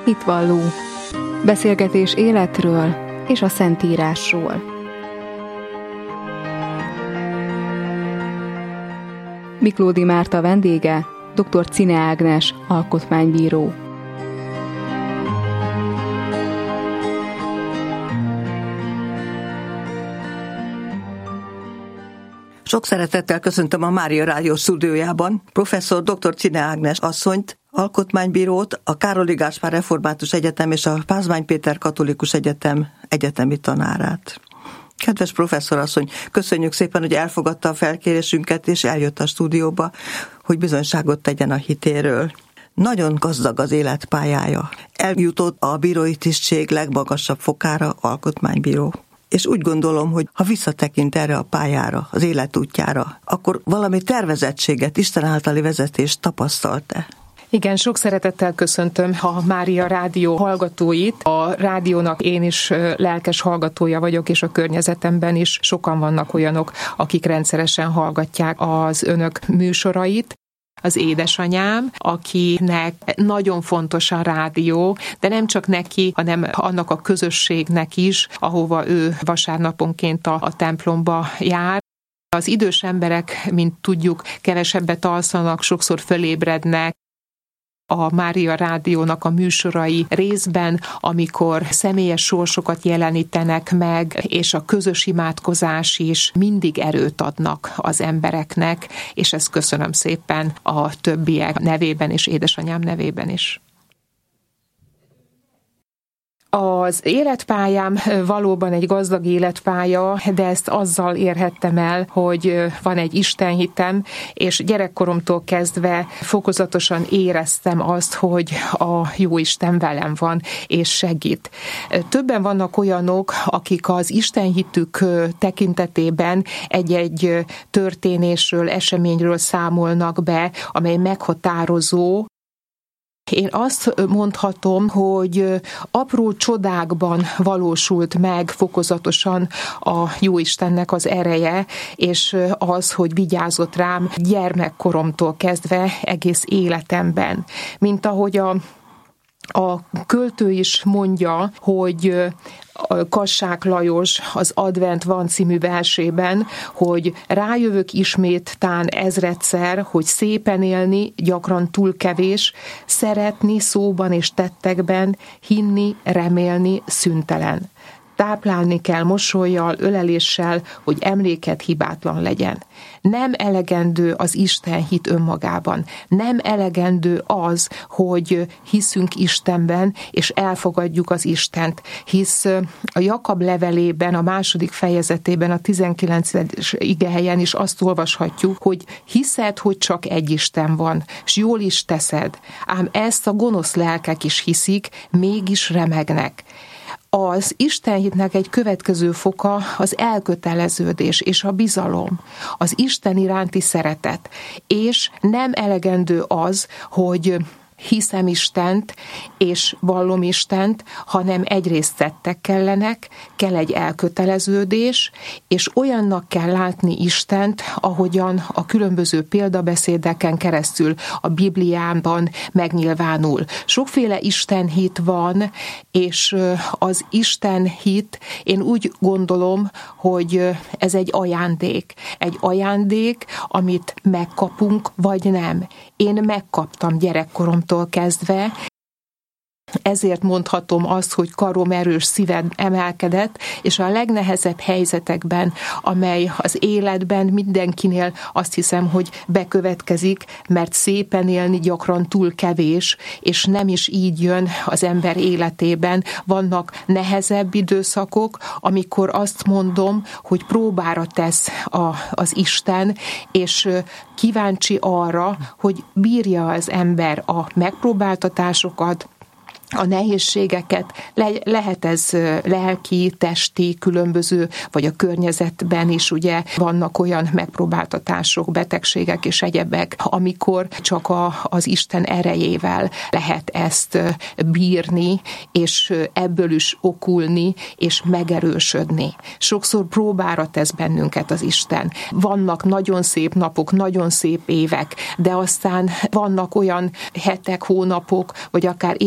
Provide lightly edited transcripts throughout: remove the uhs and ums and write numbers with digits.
Hitvalló. Beszélgetés életről és a Szentírásról. Miklódi Márta vendége, dr. Czine Ágnes, alkotmánybíró. Sok szeretettel köszöntöm a Mária Rádió stúdiójában professzor dr. Czine Ágnes asszonyt, alkotmánybírót, a Károli Gáspár Református Egyetem és a Pázmány Péter Katolikus Egyetem egyetemi tanárát. Kedves professzor asszony, köszönjük szépen, hogy elfogadta a felkérésünket, és eljött a stúdióba, hogy bizonyságot tegyen a hitéről. Nagyon gazdag az életpályája. Eljutott a bírói tisztség legmagasabb fokára, alkotmánybíró. És úgy gondolom, hogy ha visszatekint erre a pályára, az életútjára, akkor valami tervezettséget, Isten általi vezetést tapasztalt-e? Igen, sok szeretettel köszöntöm a Mária Rádió hallgatóit. A rádiónak én is lelkes hallgatója vagyok, és a környezetemben is sokan vannak olyanok, akik rendszeresen hallgatják az önök műsorait. Az édesanyám, akinek nagyon fontos a rádió, de nem csak neki, hanem annak a közösségnek is, ahova ő vasárnaponként a templomba jár. Az idős emberek, mint tudjuk, kevesebbet alszanak, sokszor fölébrednek. A Mária Rádiónak a műsorai részben, amikor személyes sorsokat jelenítenek meg, és a közös imádkozás is mindig erőt adnak az embereknek, és ezt köszönöm szépen a többiek nevében és édesanyám nevében is. Az életpályám valóban egy gazdag életpálya, de ezt azzal érhettem el, hogy van egy istenhitem, és gyerekkoromtól kezdve fokozatosan éreztem azt, hogy a Jóisten velem van, és segít. Többen vannak olyanok, akik az istenhitük tekintetében egy-egy történésről, eseményről számolnak be, amely meghatározó. Én azt mondhatom, hogy apró csodákban valósult meg fokozatosan a Jóistennek az ereje, és az, hogy vigyázott rám gyermekkoromtól kezdve egész életemben. Mint ahogy a költő is mondja, hogy Kassák Lajos az Advent van című versében, hogy rájövök ismét tán ezredszer, hogy szépen élni gyakran túl kevés, szeretni szóban és tettekben, hinni, remélni szüntelen. Táplálni kell mosollyal, öleléssel, hogy emléked hibátlan legyen. Nem elegendő az Isten hit önmagában. Nem elegendő az, hogy hiszünk Istenben, és elfogadjuk az Istent. Hisz a Jakab levelében, a 2. fejezetében, a 19. igehelyen is azt olvashatjuk, hogy hiszed, hogy csak egy Isten van, és jól is teszed. Ám ezt a gonosz lelkek is hiszik, mégis remegnek. Az istenhitnek egy következő foka az elköteleződés és a bizalom, az Isten iránti szeretet, és nem elegendő az, hogy hiszem Istent és vallom Istent, hanem egyrészt tettek kellenek, kell egy elköteleződés, és olyannak kell látni Istent, ahogyan a különböző példabeszédeken keresztül a Bibliában megnyilvánul. Sokféle istenhit van, és az istenhit, én úgy gondolom, hogy ez egy ajándék. Egy ajándék, amit megkapunk, vagy nem. Én megkaptam gyerekkoromtól kezdve, ezért mondhatom azt, hogy karom erős, szívem emelkedett, és a legnehezebb helyzetekben, amely az életben mindenkinél azt hiszem, hogy bekövetkezik, mert szépen élni gyakran túl kevés, és nem is így jön az ember életében. Vannak nehezebb időszakok, amikor azt mondom, hogy próbára tesz az Isten, és kíváncsi arra, hogy bírja az ember a megpróbáltatásokat, a nehézségeket, lehet ez lelki, testi, különböző, vagy a környezetben is ugye vannak olyan megpróbáltatások, betegségek és egyebek, amikor csak az Isten erejével lehet ezt bírni, és ebből is okulni, és megerősödni. Sokszor próbára tesz bennünket az Isten. Vannak nagyon szép napok, nagyon szép évek, de aztán vannak olyan hetek, hónapok, vagy akár évek is,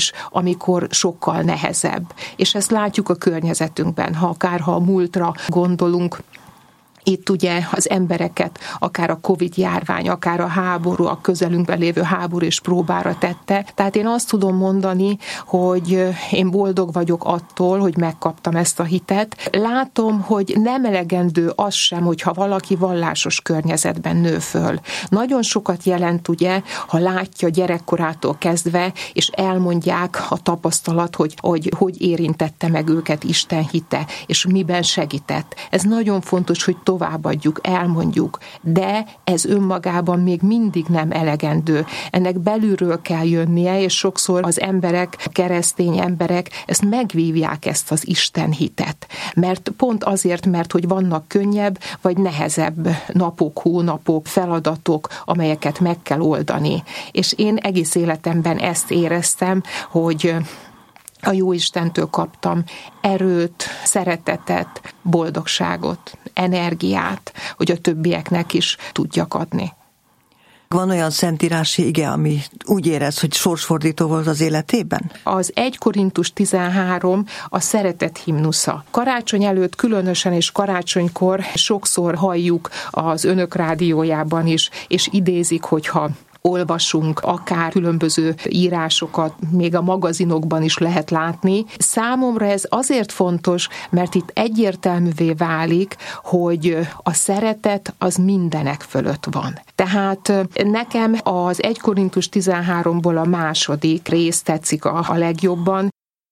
is, amikor sokkal nehezebb. És ezt látjuk a környezetünkben, ha a múltra gondolunk. Itt ugye az embereket, akár a Covid-járvány, akár a háború, a közelünkben lévő háború is próbára tette. Tehát én azt tudom mondani, hogy én boldog vagyok attól, hogy megkaptam ezt a hitet. Látom, hogy nem elegendő az sem, hogyha valaki vallásos környezetben nő föl. Nagyon sokat jelent ugye, ha látja gyerekkorától kezdve, és elmondják a tapasztalat, hogy érintette meg őket Isten hite, és miben segített. Ez nagyon fontos, hogy továbbadjuk, elmondjuk, de ez önmagában még mindig nem elegendő. Ennek belülről kell jönnie, és sokszor az emberek, a keresztény emberek ezt megvívják, ezt az Isten hitet. Mert pont azért, mert hogy vannak könnyebb vagy nehezebb napok, hónapok, feladatok, amelyeket meg kell oldani. És én egész életemben ezt éreztem, hogy a Jóistentől kaptam erőt, szeretetet, boldogságot, energiát, hogy a többieknek is tudjak adni. Van olyan szentírási ige, ami úgy érez, hogy sorsfordító volt az életében? Az 1 Korintus 13 a szeretet himnusza. Karácsony előtt különösen és karácsonykor sokszor halljuk az Önök rádiójában is, és idézik, hogyha olvasunk, akár különböző írásokat, még a magazinokban is lehet látni. Számomra ez azért fontos, mert itt egyértelművé válik, hogy a szeretet az mindenek fölött van. Tehát nekem az 1 Korintus 13-ból a második rész tetszik a legjobban.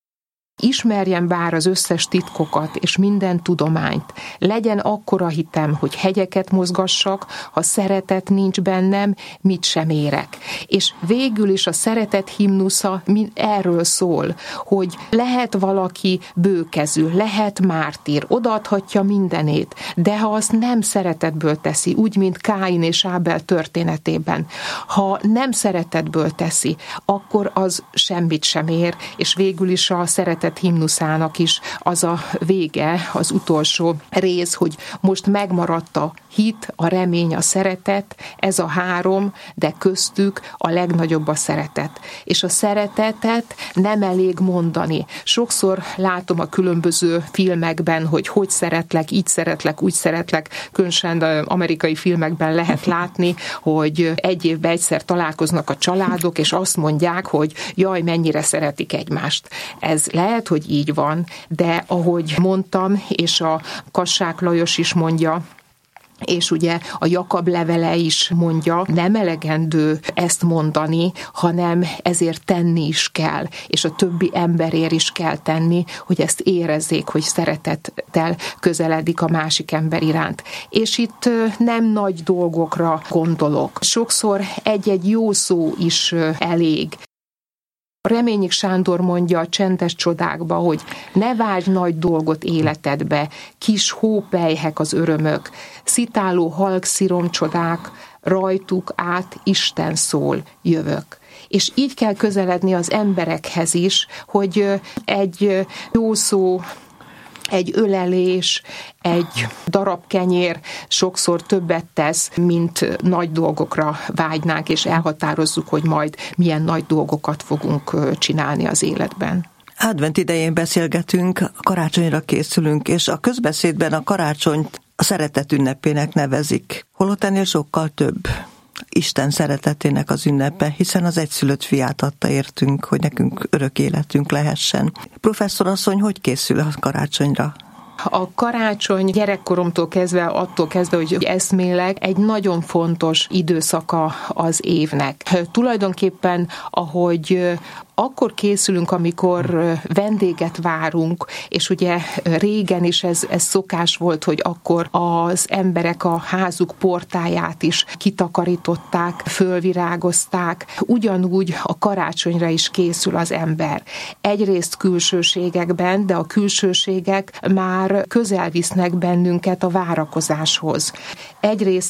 Ismerjem bár az összes titkokat és minden tudományt. Legyen akkora hitem, hogy hegyeket mozgassak, ha szeretet nincs bennem, mit sem érek. És végül is a szeretet himnusza erről szól, hogy lehet valaki bőkezű, lehet mártír, odaadhatja mindenét, de ha azt nem szeretetből teszi, úgy, mint Káin és Ábel történetében, ha nem szeretetből teszi, akkor az semmit sem ér, és végül is a szeretet himnuszának is az a vége, az utolsó rész, hogy most megmaradt a hit, a remény, a szeretet, ez a 3, de köztük a legnagyobb a szeretet. És a szeretetet nem elég mondani. Sokszor látom a különböző filmekben, hogy szeretlek, így szeretlek, úgy szeretlek, különösen amerikai filmekben lehet látni, hogy egy évben egyszer találkoznak a családok, és azt mondják, hogy jaj, mennyire szeretik egymást. Ez lehet, hogy így van, de ahogy mondtam, és a Kassák Lajos is mondja, és ugye a Jakab levele is mondja, nem elegendő ezt mondani, hanem ezért tenni is kell, és a többi emberért is kell tenni, hogy ezt érezzék, hogy szeretettel közeledik a másik ember iránt. És itt nem nagy dolgokra gondolok. Sokszor egy-egy jó szó is elég. Reményik Sándor mondja a Csendes csodákba, hogy ne várj nagy dolgot életedbe, kis hópelyhek az örömök, szitáló halk sziromcsodák, rajtuk át Isten szól, jövök. És így kell közeledni az emberekhez is, hogy egy jó szó, egy ölelés, egy darab kenyér sokszor többet tesz, mint nagy dolgokra vágynánk, és elhatározzuk, hogy majd milyen nagy dolgokat fogunk csinálni az életben. Advent idején beszélgetünk, karácsonyra készülünk, és a közbeszédben a karácsonyt a szeretet ünnepének nevezik. Holott ennél sokkal több. Isten szeretetének az ünnepe, hiszen az egyszülött fiát adta értünk, hogy nekünk örök életünk lehessen. Professzor asszony, hogy készül a karácsonyra? A karácsony gyerekkoromtól kezdve, attól kezdve, hogy eszmélek, egy nagyon fontos időszaka az évnek. Tulajdonképpen, ahogy akkor készülünk, amikor vendéget várunk, és ugye régen is ez szokás volt, hogy akkor az emberek a házuk portáját is kitakarították, fölvirágozták. Ugyanúgy a karácsonyra is készül az ember. Egyrészt külsőségekben, de a külsőségek már közel visznek bennünket a várakozáshoz. Egyrészt a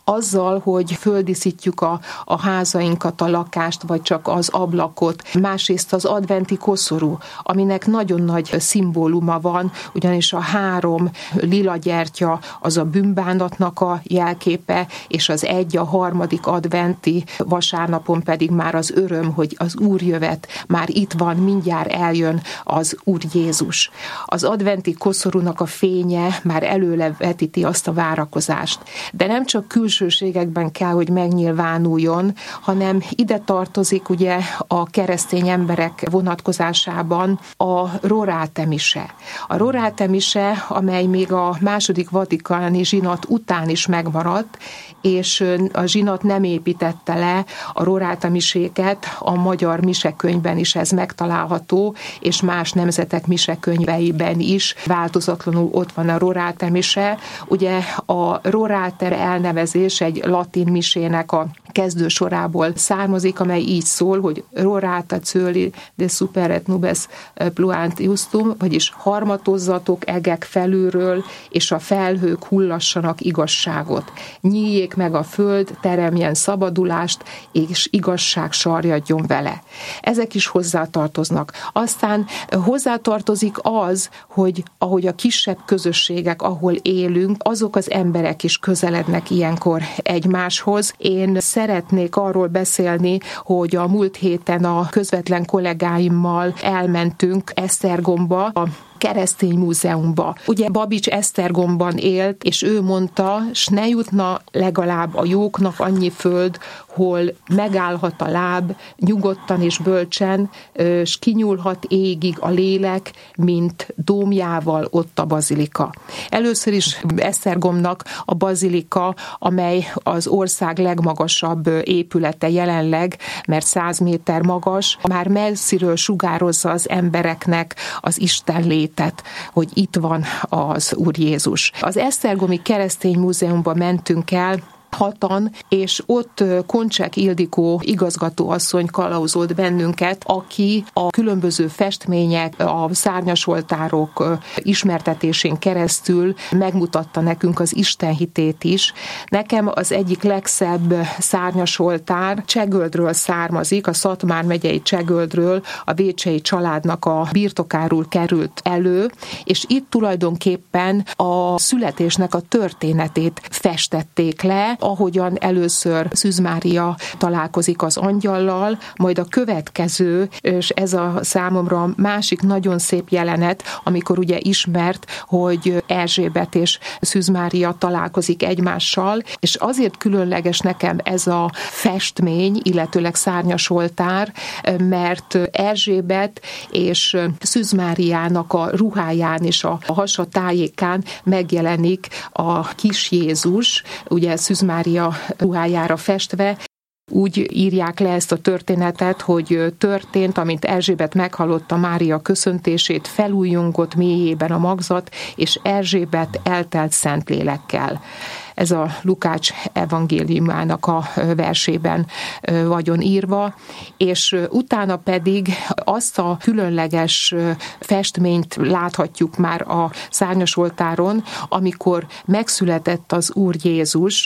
azzal, hogy földíszítjük a házainkat, a lakást, vagy csak az ablakot. Másrészt az adventi koszorú, aminek nagyon nagy szimbóluma van, ugyanis a 3 lila gyertya az a bűnbánatnak a jelképe, és az 1 a 3. adventi vasárnapon pedig már az öröm, hogy az Úr jövet, már itt van, mindjárt eljön az Úr Jézus. Az adventi koszorúnak a fénye már előlevetíti azt a várakozást. De nem csak külsőségekben kell, hogy megnyilvánuljon, hanem ide tartozik ugye a keresztény emberek vonatkozásában a Rorate mise. A Rorate mise, amely még a II. Vatikáni zsinat után is megmaradt, és a zsinat nem építette le a Rorate miséket, a magyar misekönyvben is ez megtalálható, és más nemzetek misekönyveiben is változatlanul ott van a Rorate mise. Ugye a Rorate elnevezés egy latin misének a kezdősorából származik, amely így szól, hogy Rorate coeli de super et nubes pluant justum, vagyis harmatozzatok egek felülről, és a felhők hullassanak igazságot. Nyíljék meg a föld, teremjen szabadulást, és igazság sarjadjon vele. Ezek is hozzátartoznak. Aztán hozzátartozik az, hogy ahogy a kisebb közösségek, ahol élünk, azok az emberek is közelednek ilyenkor egymáshoz. Én szeretnék arról beszélni, hogy a múlt héten a közvetlen kollégáimmal elmentünk Esztergomba, a Keresztény Múzeumba. Ugye Babics Esztergomban élt, és ő mondta, s ne jutna legalább a jóknak annyi föld, hol megállhat a láb, nyugodtan és bölcsen, s kinyúlhat égig a lélek, mint dómjával ott a bazilika. Először is Esztergomnak a bazilika, amely az ország legmagasabb épülete jelenleg, mert 100 méter magas, már messziről sugározza az embereknek az Isten létet, hogy itt van az Úr Jézus. Az Esztergomi Keresztény Múzeumba mentünk el, 6-an, és ott Koncsák Ildikó igazgatóasszony kalauzolt bennünket, aki a különböző festmények, a szárnyasoltárok ismertetésén keresztül megmutatta nekünk az istenhitét is. Nekem az egyik legszebb szárnyasoltár Csegöldről származik, a Szatmár megyei Csegöldről, a Vécsei családnak a birtokáról került elő, és itt tulajdonképpen a születésnek a történetét festették le, ahogyan először Szűz Mária találkozik az angyallal, majd a következő, és ez a számomra másik nagyon szép jelenet, amikor ugye ismert, hogy Erzsébet és Szűz Mária találkozik egymással, és azért különleges nekem ez a festmény, illetőleg szárnyasoltár, mert Erzsébet és Szűz Máriának a ruháján és a hasa tájékán megjelenik a kis Jézus, ugye Szűz Mária ruhájára festve. Úgy írják le ezt a történetet, hogy történt, amint Erzsébet meghallotta Mária köszöntését, felújjongott mélyében a magzat, és Erzsébet eltelt Szentlélekkel. Ez a Lukács evangéliumának a versében vagyon írva, és utána pedig azt a különleges festményt láthatjuk már a szárnyasoltáron, amikor megszületett az Úr Jézus,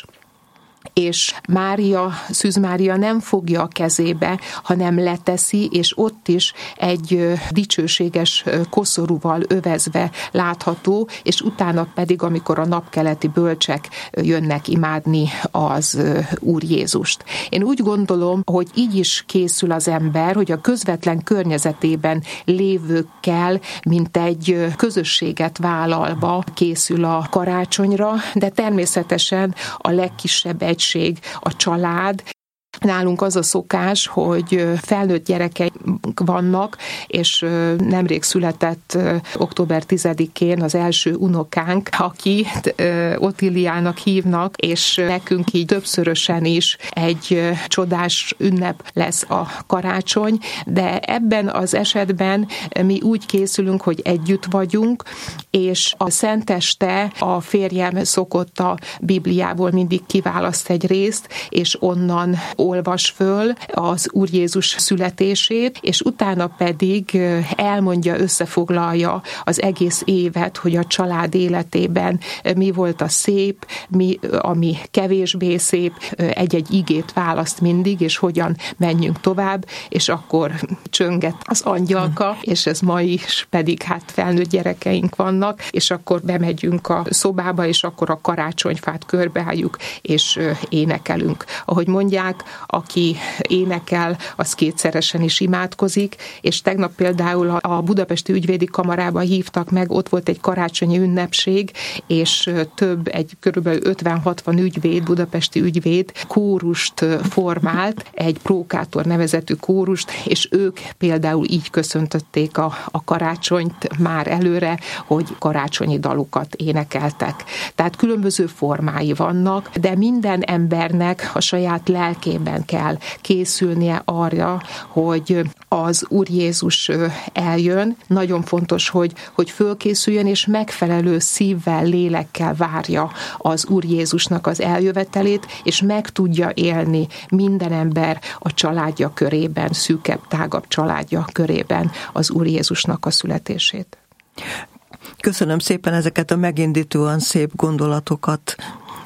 és Szűz Mária nem fogja a kezébe, hanem leteszi, és ott is egy dicsőséges koszorúval övezve látható, és utána pedig, amikor a napkeleti bölcsek jönnek imádni az Úr Jézust. Én úgy gondolom, hogy így is készül az ember, hogy a közvetlen környezetében lévőkkel, mint egy közösséget vállalva készül a karácsonyra, de természetesen a legkisebb egység, a család. Nálunk az a szokás, hogy felnőtt gyerekeink vannak, és nemrég született október 10-én az első unokánk, akit Otíliának hívnak, és nekünk így többszörösen is egy csodás ünnep lesz a karácsony, de ebben az esetben mi úgy készülünk, hogy együtt vagyunk, és a szenteste a férjem szokott a Bibliából mindig kiválaszt egy részt, és onnan olvas föl az Úr Jézus születését, és utána pedig elmondja, összefoglalja az egész évet, hogy a család életében mi volt a szép, mi, ami kevésbé szép, egy-egy igét választ mindig, és hogyan menjünk tovább, és akkor csönget az angyalka, és ez ma is pedig felnőtt gyerekeink vannak, és akkor bemegyünk a szobába, és akkor a karácsonyfát körbeálljuk, és énekelünk. Ahogy mondják, aki énekel, az kétszeresen is imádkozik, és tegnap például a Budapesti Ügyvédi Kamarába hívtak meg, ott volt egy karácsonyi ünnepség, és körülbelül 50-60 ügyvéd, budapesti ügyvéd kórust formált, egy prókátor nevezetű kórust, és ők például így köszöntötték a karácsonyt már előre, hogy karácsonyi dalokat énekeltek. Tehát különböző formái vannak, de minden embernek a saját lelkében kell készülnie arra, hogy az Úr Jézus eljön. Nagyon fontos, hogy fölkészüljön, és megfelelő szívvel, lélekkel várja az Úr Jézusnak az eljövetelét, és meg tudja élni minden ember a családja körében, szűkebb, tágabb családja körében az Úr Jézusnak a születését. Köszönöm szépen ezeket a megindítóan szép gondolatokat.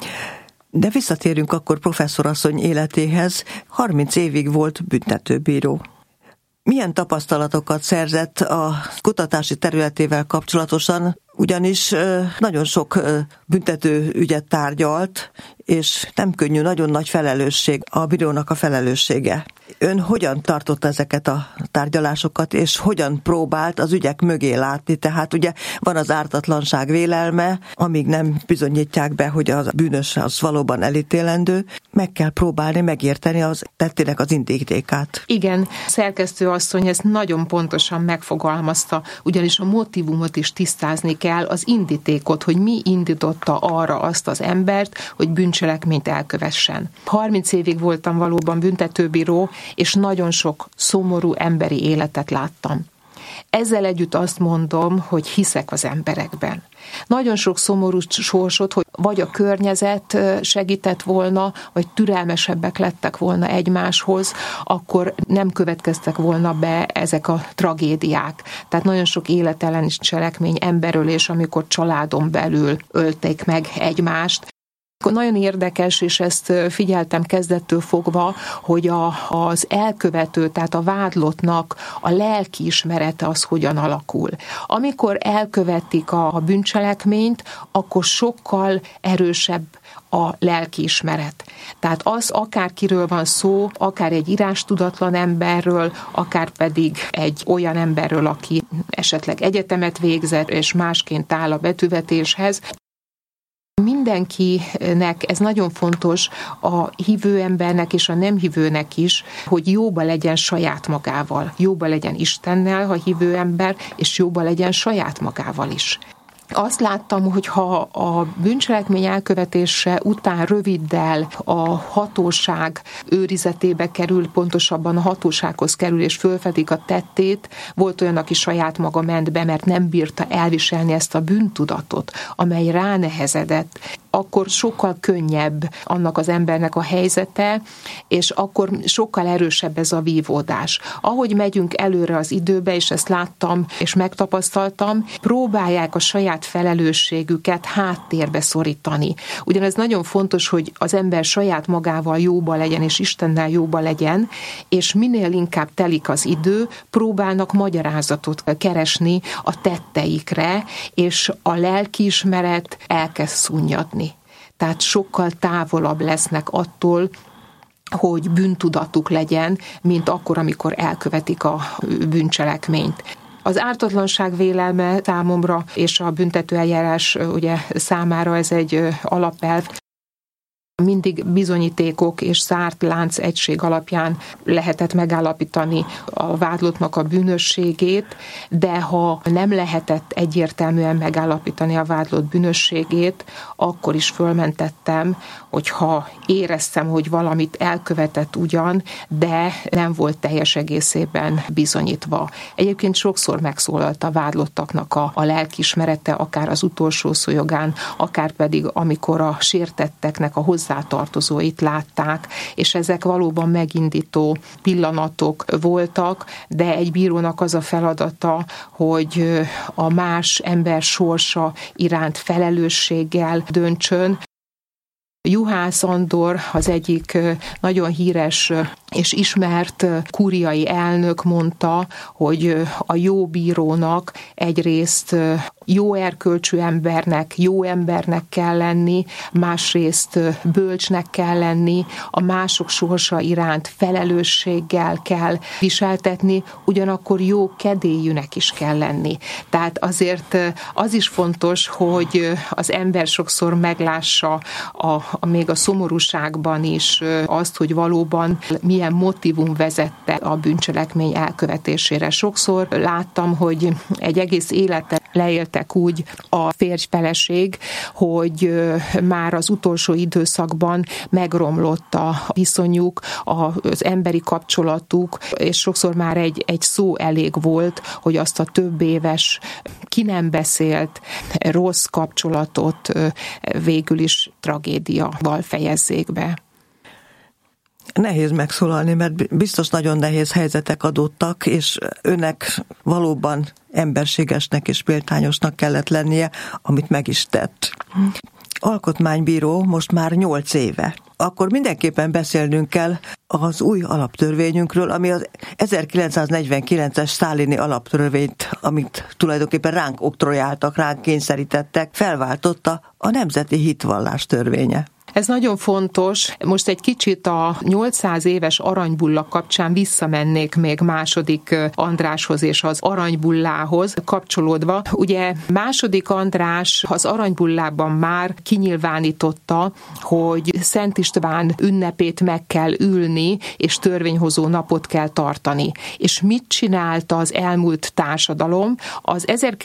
De visszatérünk akkor professzorasszony életéhez. 30 évig volt büntetőbíró. Milyen tapasztalatokat szerzett a kutatási területével kapcsolatosan, ugyanis nagyon sok büntető ügyet tárgyalt, és nem könnyű, nagyon nagy felelősség a bírónak a felelőssége. Ön hogyan tartotta ezeket a tárgyalásokat, és hogyan próbált az ügyek mögé látni? Tehát ugye van az ártatlanság vélelme, amíg nem bizonyítják be, hogy a bűnös az valóban elítélendő, meg kell próbálni megérteni az tettének az indítékát. Igen, szerkesztő asszony ezt nagyon pontosan megfogalmazta, ugyanis a motívumot is tisztázni kell, az indítékot, hogy mi indította arra azt az embert, hogy bűncselekményt elkövessen. 30 évig voltam valóban büntetőbíró, és nagyon sok szomorú emberi életet láttam. Ezzel együtt azt mondom, hogy hiszek az emberekben. Nagyon sok szomorú sorsot, hogy vagy a környezet segített volna, vagy türelmesebbek lettek volna egymáshoz, akkor nem következtek volna be ezek a tragédiák. Tehát nagyon sok életelleni cselekmény, emberölés, amikor családon belül ölték meg egymást. Nagyon érdekes, és ezt figyeltem kezdettől fogva, hogy az elkövető, tehát a vádlottnak a lelkiismerete az hogyan alakul. Amikor elkövetik a bűncselekményt, akkor sokkal erősebb a lelkiismeret. Tehát az, akár kiről van szó, akár egy írástudatlan emberről, akár pedig egy olyan emberről, aki esetleg egyetemet végzett, és másként áll a betűvetéshez. Mindenkinek ez nagyon fontos, a hívő embernek és a nem hívőnek is, hogy jóba legyen saját magával. Jóba legyen Istennel, ha hívő ember, és jóba legyen saját magával is. Azt láttam, hogy ha a bűncselekmény elkövetése után röviddel a hatóság őrizetébe kerül, pontosabban a hatósághoz kerül és fölfedik a tettét, volt olyan, aki saját maga ment be, mert nem bírta elviselni ezt a bűntudatot, amely ránehezedett, akkor sokkal könnyebb annak az embernek a helyzete, és akkor sokkal erősebb ez a vívódás. Ahogy megyünk előre az időbe, és ezt láttam és megtapasztaltam, próbálják a saját felelősségüket háttérbe szorítani. Ugyanez nagyon fontos, hogy az ember saját magával jóba legyen, és Istennel jóba legyen, és minél inkább telik az idő, próbálnak magyarázatot keresni a tetteikre, és a lelkiismeret elkezd szunnyadni. Tehát sokkal távolabb lesznek attól, hogy bűntudatuk legyen, mint akkor, amikor elkövetik a bűncselekményt. Az ártatlanság vélelme számomra és a büntetőeljárás ugye számára ez egy alapelv. Mindig bizonyítékok és zárt lánc egység alapján lehetett megállapítani a vádlottnak a bűnösségét, de ha nem lehetett egyértelműen megállapítani a vádlott bűnösségét, akkor is fölmentettem, hogyha éreztem, hogy valamit elkövetett ugyan, de nem volt teljes egészében bizonyítva. Egyébként sokszor megszólalt a vádlottaknak a lelkiismerete, akár az utolsó szó jogán, akár pedig amikor a sértetteknek a hozzá hozzátartozóit látták, és ezek valóban megindító pillanatok voltak, de egy bírónak az a feladata, hogy a más ember sorsa iránt felelősséggel döntsön. Juhász Andor, az egyik nagyon híres és ismert kúriai elnök mondta, hogy a jó bírónak egyrészt jó erkölcsű embernek, jó embernek kell lenni, másrészt bölcsnek kell lenni, a mások sorsa iránt felelősséggel kell viseltetni, ugyanakkor jó kedélyűnek is kell lenni. Tehát azért az is fontos, hogy az ember sokszor meglássa még a szomorúságban is azt, hogy valóban milyen motívum vezette a bűncselekmény elkövetésére. Sokszor láttam, hogy egy egész életet leéltek úgy a férj-feleség, hogy már az utolsó időszakban megromlott a viszonyuk, az emberi kapcsolatuk, és sokszor már egy szó elég volt, hogy azt a több éves, ki nem beszélt rossz kapcsolatot végül is tragédiával fejezzék be. Nehéz megszólalni, mert biztos nagyon nehéz helyzetek adódtak, és önnek valóban emberségesnek és méltányosnak kellett lennie, amit meg is tett. Alkotmánybíró most már 8 éve. Akkor mindenképpen beszélnünk kell az új alaptörvényünkről, ami az 1949-es sztálini alaptörvényt, amit tulajdonképpen ránk oktrojáltak, ránk kényszerítettek, felváltotta a Nemzeti Hitvallás törvénye. Ez nagyon fontos. Most egy kicsit a 800 éves aranybulla kapcsán visszamennék még második Andráshoz és az aranybullához kapcsolódva. Ugye második András az aranybullában már kinyilvánította, hogy Szent István ünnepét meg kell ülni, és törvényhozó napot kell tartani. És mit csinálta az elmúlt társadalom? Az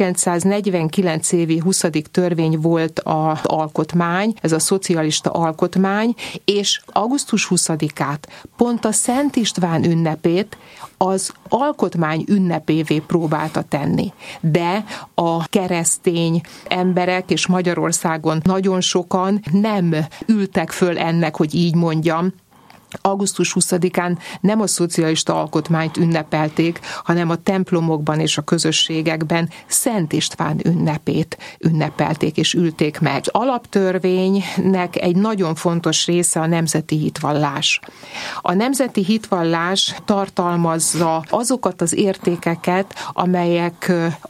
1949 évi 20. törvény volt az alkotmány, ez a szocialista alkotmány, és augusztus 20-át, pont a Szent István ünnepét az alkotmány ünnepévé próbálta tenni. De a keresztény emberek, és Magyarországon nagyon sokan nem ültek föl ennek, hogy így mondjam, augusztus 20-án nem a szocialista alkotmányt ünnepelték, hanem a templomokban és a közösségekben Szent István ünnepét ünnepelték és ülték meg. Az alaptörvénynek egy nagyon fontos része a nemzeti hitvallás. A nemzeti hitvallás tartalmazza azokat az értékeket, amelyek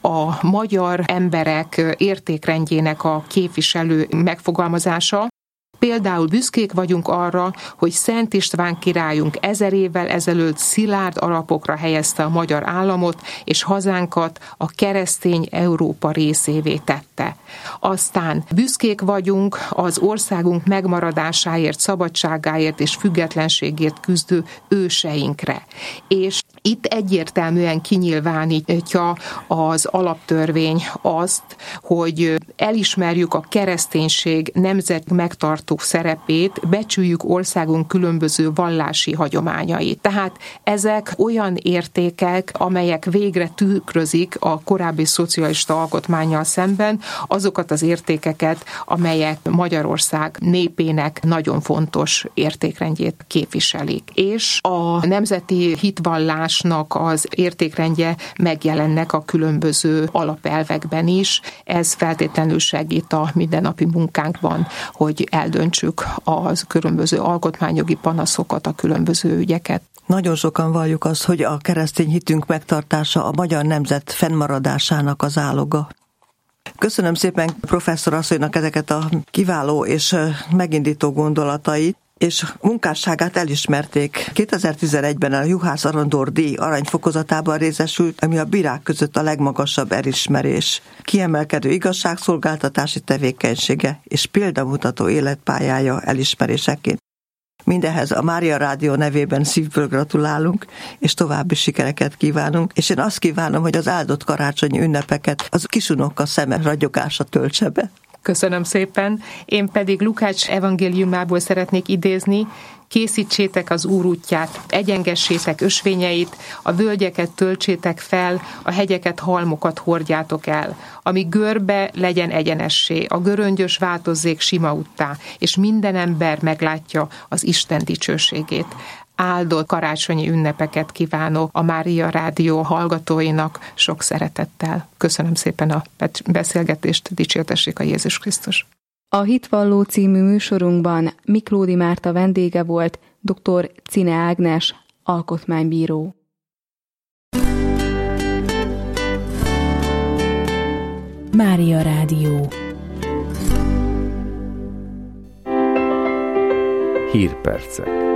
a magyar emberek értékrendjének a képviselő megfogalmazása. Például büszkék vagyunk arra, hogy Szent István királyunk 1000 évvel ezelőtt szilárd alapokra helyezte a magyar államot, és hazánkat a keresztény Európa részévé tette. Aztán büszkék vagyunk az országunk megmaradásáért, szabadságáért és függetlenségért küzdő őseinkre. És itt egyértelműen kinyilvánítja az alaptörvény azt, hogy elismerjük a kereszténység nemzet megtartó szerepét, becsüljük országunk különböző vallási hagyományait. Tehát ezek olyan értékek, amelyek végre tükrözik a korábbi szocialista alkotmánnyal szemben azokat az értékeket, amelyek Magyarország népének nagyon fontos értékrendjét képviselik. És a nemzeti hitvallás az értékrendje megjelennek a különböző alapelvekben is. Ez feltétlenül segít a mindennapi munkánkban, hogy eldöntsük a különböző alkotmányjogi panaszokat, a különböző ügyeket. Nagyon sokan valljuk azt, hogy a keresztény hitünk megtartása a magyar nemzet fennmaradásának az áloga. Köszönöm szépen professzor asszonynak ezeket a kiváló és megindító gondolatait, és munkásságát elismerték. 2011-ben a Juhász Andor díj aranyfokozatában részesült, ami a bírák között a legmagasabb elismerés. Kiemelkedő igazságszolgáltatási tevékenysége és példamutató életpályája elismeréseként. Mindehez a Mária Rádió nevében szívből gratulálunk, és további sikereket kívánunk, és én azt kívánom, hogy az áldott karácsonyi ünnepeket az kisunokkal szeme ragyogása töltse be. Köszönöm szépen. Én pedig Lukács evangéliumából szeretnék idézni: készítsétek az Úr útját, egyengessétek ösvényeit, a völgyeket töltsétek fel, a hegyeket, halmokat hordjátok el. Ami görbe, legyen egyenessé, a göröngyös változzék sima úttá, és minden ember meglátja az Isten dicsőségét. Áldott karácsonyi ünnepeket kívánok a Mária Rádió hallgatóinak sok szeretettel. Köszönöm szépen a beszélgetést, dicsértessék a Jézus Krisztus. A Hitvalló című műsorunkban Miklódi Márta vendége volt dr. Czine Ágnes, alkotmánybíró. Mária Rádió. Hírpercek.